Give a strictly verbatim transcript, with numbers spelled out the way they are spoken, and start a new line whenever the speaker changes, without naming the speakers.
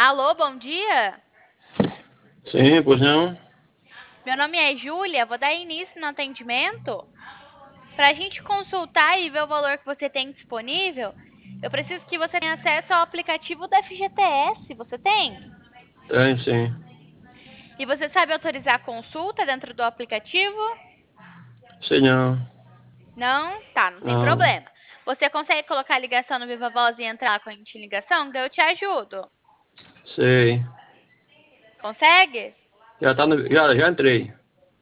Alô, bom dia.
Sim, pois não?
Meu nome é Júlia, vou dar início no atendimento. Para a gente consultar e ver o valor que você tem disponível, eu preciso que você tenha acesso ao aplicativo da F G T S. Você tem?
Tem, sim.
E você sabe autorizar a consulta dentro do aplicativo?
Sei não.
Não? Tá, não tem
Não.
problema. Você consegue colocar a ligação no Viva Voz e entrar com a gente em ligação? Daí eu te ajudo.
Sei.
Consegue?
Já tá no, já, já entrei.